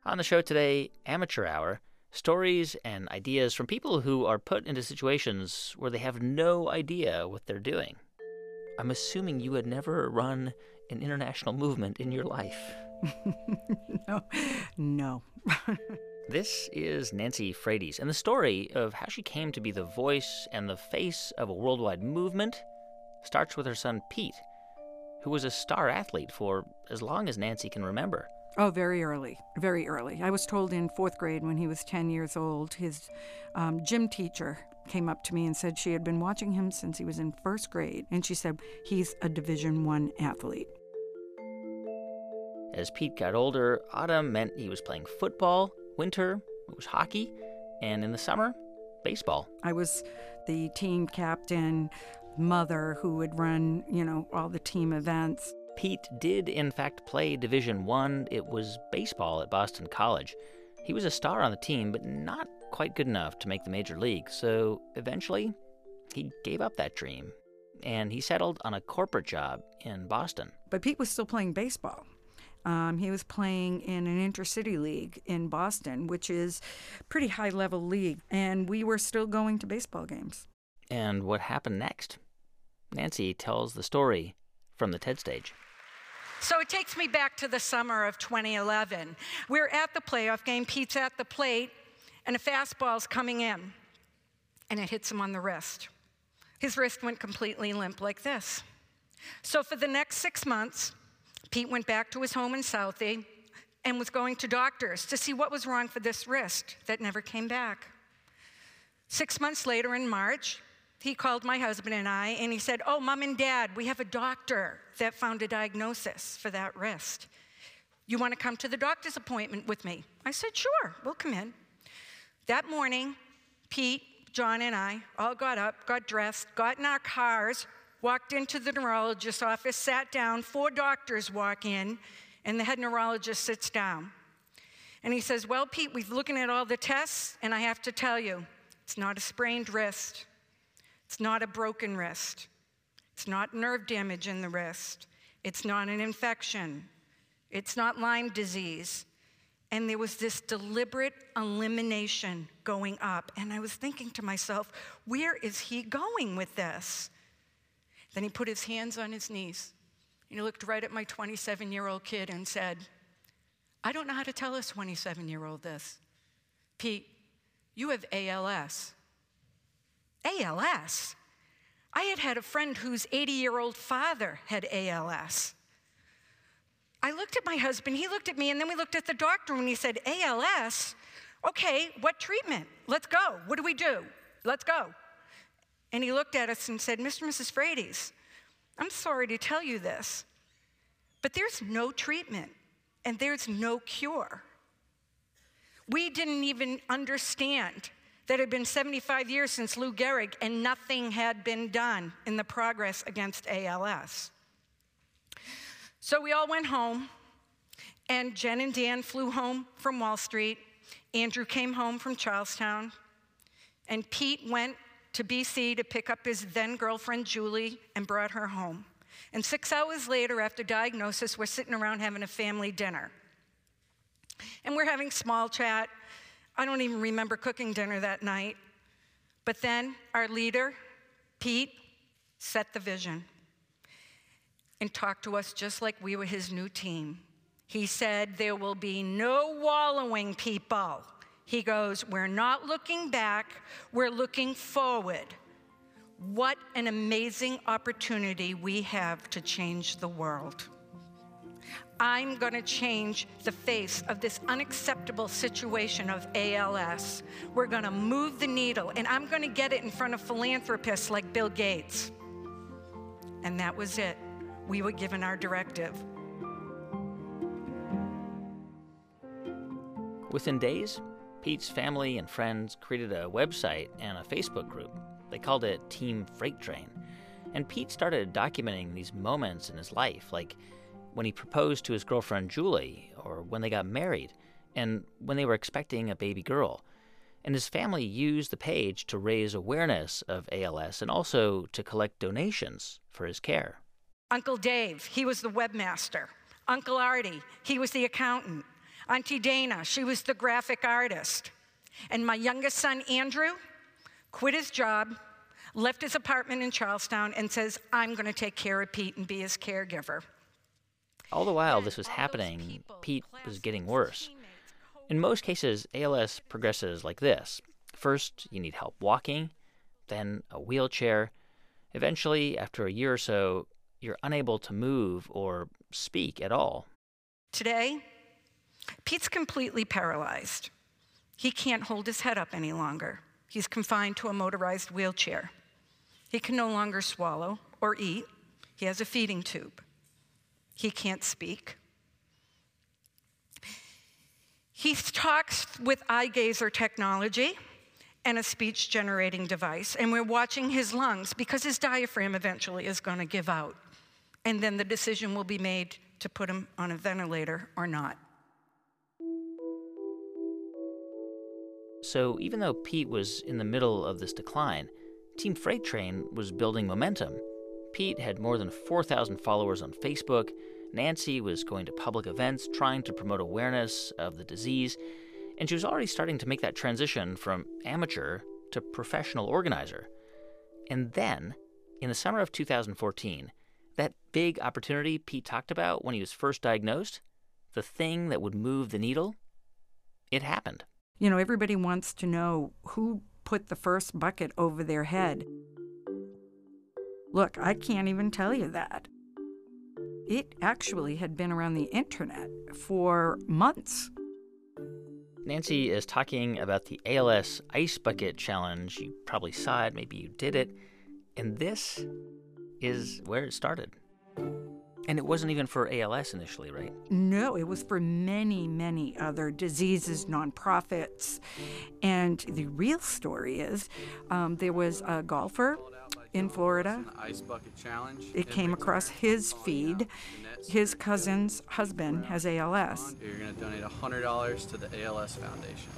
On the show today, Amateur Hour, stories and ideas from people who are put into situations where they have no idea what they're doing. I'm assuming you had never run an international movement in your life. No. This is Nancy Frates, and the story of how she came to be the voice and the face of a worldwide movement starts with her son Pete, who was a star athlete for as long as Nancy can remember. Oh, very early, very early. I was told in fourth grade when he was 10 years old, his gym teacher came up to me and said she had been watching him since he was in first grade, and she said, he's a Division I athlete. As Pete got older, autumn meant he was playing football, winter it was hockey, and in the summer, baseball. I was the team captain, mother who would run, all the team events. Pete did, in fact, play Division I. It was baseball at Boston College. He was a star on the team, but not quite good enough to make the major league. So eventually, he gave up that dream, and he settled on a corporate job in Boston. But Pete was still playing baseball. He was playing in an intercity league in Boston, which is a pretty high-level league, and we were still going to baseball games. And what happened next? Nancy tells the story from the TED stage. So it takes me back to the summer of 2011. We're at the playoff game. Pete's at the plate, and a fastball's coming in, and it hits him on the wrist. His wrist went completely limp like this. So for the next 6 months, Pete went back to his home in Southie and was going to doctors to see what was wrong for this wrist that never came back. 6 months later in March, he called my husband and I, and he said, "Oh, Mom and Dad, we have a doctor that found a diagnosis for that wrist. You want to come to the doctor's appointment with me?" I said, "Sure, we'll come in." That morning, Pete, John, and I all got up, got dressed, got in our cars, walked into the neurologist's office, sat down. 4 doctors walk in, and the head neurologist sits down. And he says, "Well, Pete, we've looking at all the tests, and I have to tell you, it's not a sprained wrist. It's not a broken wrist. It's not nerve damage in the wrist. It's not an infection. It's not Lyme disease." And there was this deliberate elimination going up. And I was thinking to myself, where is he going with this? Then he put his hands on his knees, and he looked right at my 27-year-old kid and said, "I don't know how to tell a 27-year-old this. Pete, you have ALS." ALS? I had a friend whose 80-year-old father had ALS. I looked at my husband, he looked at me, and then we looked at the doctor, and he said, "ALS? Okay, what treatment? Let's go. What do we do? Let's go." And he looked at us and said, "Mr. and Mrs. Frates, I'm sorry to tell you this, but there's no treatment and there's no cure." We didn't even understand that it had been 75 years since Lou Gehrig and nothing had been done in the progress against ALS. So we all went home, and Jen and Dan flew home from Wall Street. Andrew came home from Charlestown, and Pete went to BC to pick up his then-girlfriend, Julie, and brought her home. And 6 hours later, after diagnosis, we're sitting around having a family dinner. And we're having small chat. I don't even remember cooking dinner that night. But then our leader, Pete, set the vision and talked to us just like we were his new team. He said, "There will be no wallowing, people." He goes, "We're not looking back, we're looking forward." What an amazing opportunity we have to change the world. I'm going to change the face of this unacceptable situation of ALS. We're going to move the needle, and I'm going to get it in front of philanthropists like Bill Gates. And that was it. We were given our directive. Within days, Pete's family and friends created a website and a Facebook group. They called it Team Freight Train. And Pete started documenting these moments in his life, like when he proposed to his girlfriend Julie, or when they got married, and when they were expecting a baby girl. And his family used the page to raise awareness of ALS and also to collect donations for his care. Uncle Dave, he was the webmaster. Uncle Artie, he was the accountant. Auntie Dana, she was the graphic artist. And my youngest son, Andrew, quit his job, left his apartment in Charlestown, and says, I'm going to take care of Pete and be his caregiver. All the while this was happening, Pete was getting worse. In most cases, ALS progresses like this. First, you need help walking, then a wheelchair. Eventually, after a year or so, you're unable to move or speak at all. Today, Pete's completely paralyzed. He can't hold his head up any longer. He's confined to a motorized wheelchair. He can no longer swallow or eat. He has a feeding tube. He can't speak. He talks with eye gazer technology and a speech-generating device, and we're watching his lungs because his diaphragm eventually is going to give out. And then the decision will be made to put him on a ventilator or not. So even though Pete was in the middle of this decline, Team Freight Train was building momentum. Pete had more than 4,000 followers on Facebook. Nancy was going to public events trying to promote awareness of the disease. And she was already starting to make that transition from amateur to professional organizer. And then, in the summer of 2014, that big opportunity Pete talked about when he was first diagnosed, the thing that would move the needle, it happened. You know, everybody wants to know who put the first bucket over their head. Look, I can't even tell you that. It actually had been around the internet for months. Nancy is talking about the ALS Ice Bucket Challenge. You probably saw it, maybe you did it. And this is where it started. And it wasn't even for ALS initially, right? No, it was for many, many other diseases, nonprofits. And the real story is there was a golfer in Florida. Ice Bucket Challenge. It came across his feed. His cousin's husband has ALS. You're going to donate $100 to the ALS Foundation.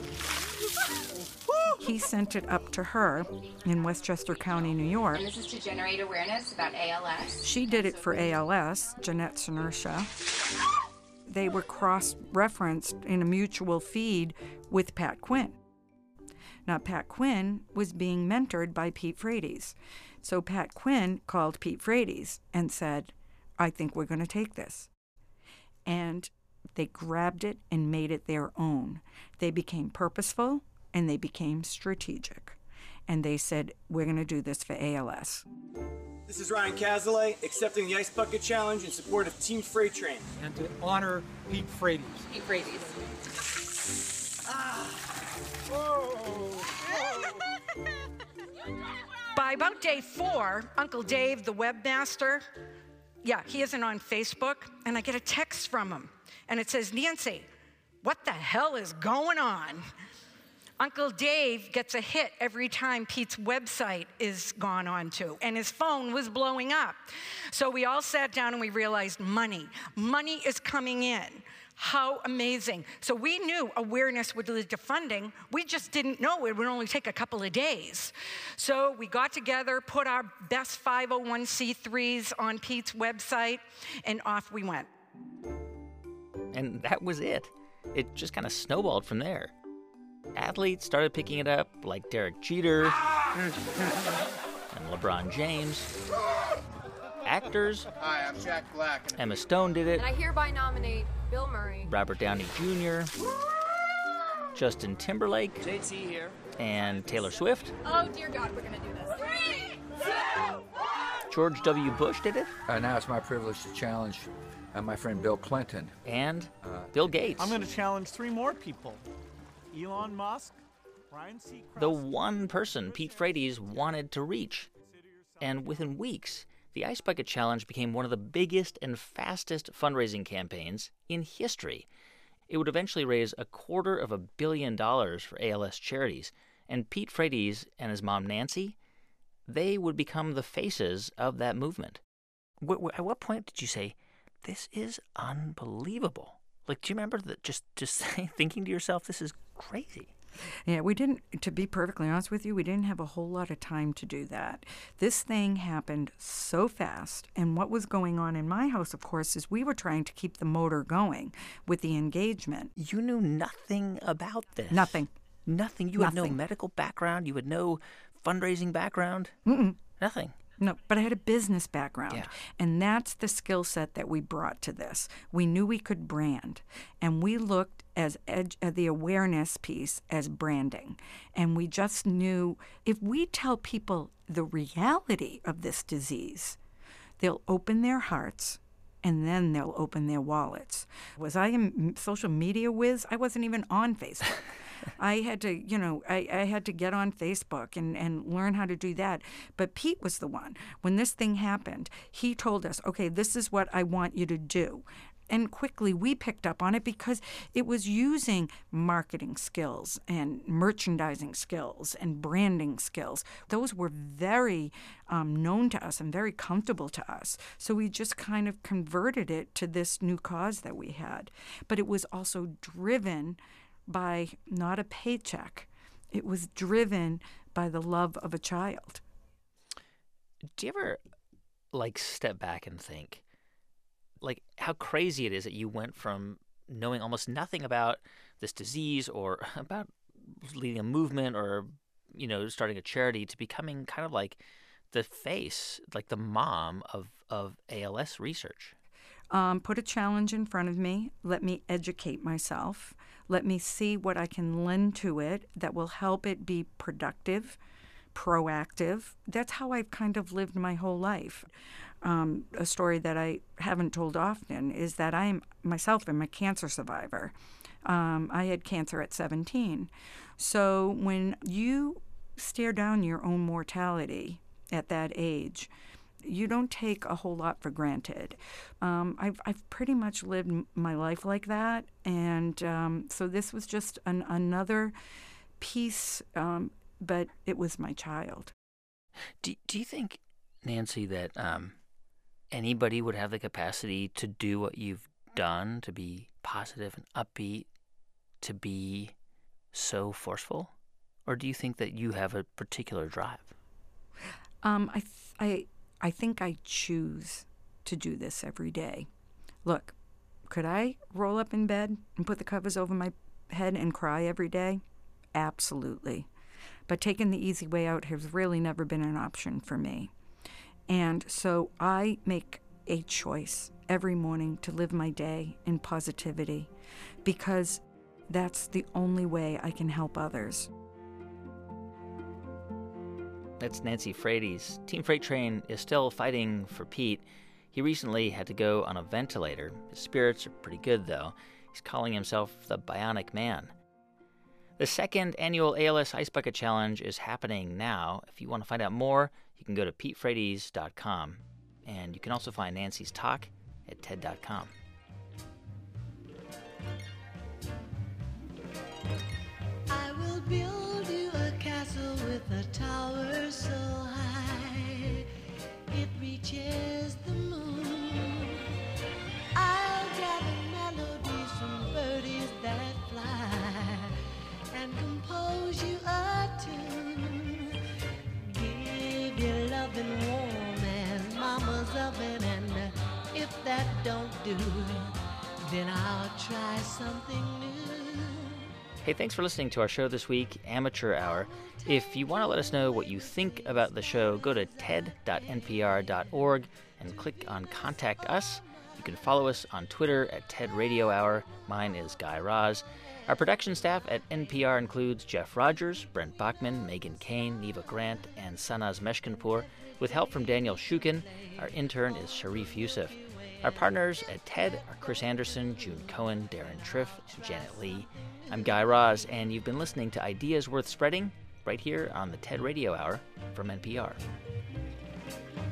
He sent it up to her in Westchester County, New York. And this is to generate awareness about ALS. She did it for ALS, Jeanette Senersha. They were cross-referenced in a mutual feed with Pat Quinn. Now, Pat Quinn was being mentored by Pete Frates. So Pat Quinn called Pete Frates and said, I think we're going to take this. And they grabbed it and made it their own. They became purposeful and they became strategic. And they said, we're going to do this for ALS. This is Ryan Cazalet, accepting the Ice Bucket Challenge in support of Team Freight Train. And to honor Pete Frates. Pete Frates. By about day 4, Uncle Dave, the webmaster, he isn't on Facebook, and I get a text from him, and it says, Nancy, what the hell is going on? Uncle Dave gets a hit every time Pete's website is gone on to, and his phone was blowing up. So we all sat down and we realized money is coming in. How amazing. So we knew awareness would lead to funding. We just didn't know it would only take a couple of days. So we got together, put our best 501c3s on Pete's website, and off we went. And that was it. It just kind of snowballed from there. Athletes started picking it up, like Derek Jeter and LeBron James. Actors. Hi, I'm Jack Black. Emma Stone did it. And I hereby nominate Bill Murray, Robert Downey Jr., Justin Timberlake, JT here. and Taylor Swift. oh dear God, we're gonna do this. 3, 2, 1. George W. Bush did it. Now it's my privilege to challenge my friend Bill Clinton. And Bill Gates. I'm going to challenge 3 more people. Elon Musk, Ryan Seacrest. The one person Pete Frates wanted to reach. And within weeks, the Ice Bucket Challenge became one of the biggest and fastest fundraising campaigns in history. It would eventually raise $250 million for ALS charities, and Pete Frates and his mom Nancy, they would become the faces of that movement. At what point did you say, this is unbelievable? Like, do you remember just thinking to yourself, this is crazy? Yeah, we didn't, to be perfectly honest with you, we didn't have a whole lot of time to do that. This thing happened so fast. And what was going on in my house, of course, is we were trying to keep the motor going with the engagement. You knew nothing about this. Nothing. Nothing. You had no medical background. You had no fundraising background. Nothing. No, but I had a business background. Yeah. And that's the skill set that we brought to this. We knew we could brand. And we looked at the awareness piece as branding. And we just knew if we tell people the reality of this disease, they'll open their hearts and then they'll open their wallets. Was I a social media whiz? I wasn't even on Facebook. I had to, I had to get on Facebook and learn how to do that. But Pete was the one. When this thing happened, he told us, okay, this is what I want you to do. And quickly we picked up on it because it was using marketing skills and merchandising skills and branding skills. Those were very known to us and very comfortable to us. So we just kind of converted it to this new cause that we had. But it was also driven by not a paycheck. It was driven by the love of a child. Do you ever, step back and think, how crazy it is that you went from knowing almost nothing about this disease or about leading a movement or, starting a charity to becoming kind of like the face, like the mom of ALS research? Put a challenge in front of me. Let me educate myself. Let me see what I can lend to it that will help it be productive, proactive. That's how I've kind of lived my whole life. A story that I haven't told often is that I myself am a cancer survivor. I had cancer at 17. So when you stare down your own mortality at that age, you don't take a whole lot for granted. I've pretty much lived my life like that, and so this was just another piece, but it was my child. Do you think, Nancy, that anybody would have the capacity to do what you've done, to be positive and upbeat, to be so forceful? Or do you think that you have a particular drive? I think I choose to do this every day. Look, could I roll up in bed and put the covers over my head and cry every day? Absolutely. But taking the easy way out has really never been an option for me. And so I make a choice every morning to live my day in positivity because that's the only way I can help others. That's Nancy Frates. Team Freight Train is still fighting for Pete. He recently had to go on a ventilator. His spirits are pretty good, though. He's calling himself the Bionic Man. The second annual ALS Ice Bucket Challenge is happening now. If you want to find out more, you can go to PeteFrates.com. And you can also find Nancy's talk at TED.com. I will build you a castle with a tower so high it reaches the moon. I'll gather melodies from birdies that fly and compose you a tune. Give you loving warm and mama's oven, and if that don't do, then I'll try something new. Hey, thanks for listening to our show this week, Amateur Hour. If you want to let us know what you think about the show, go to ted.npr.org and click on Contact Us. You can follow us on Twitter at TED Radio Hour. Mine is Guy Raz. Our production staff at NPR includes Jeff Rogers, Brent Bachman, Megan Kane, Neva Grant, and Sanaz Meshkinpour, with help from Daniel Shukin. Our intern is Sharif Youssef. Our partners at TED are Chris Anderson, June Cohen, Darren Triff, and Janet Lee. I'm Guy Raz, and you've been listening to Ideas Worth Spreading right here on the TED Radio Hour from NPR.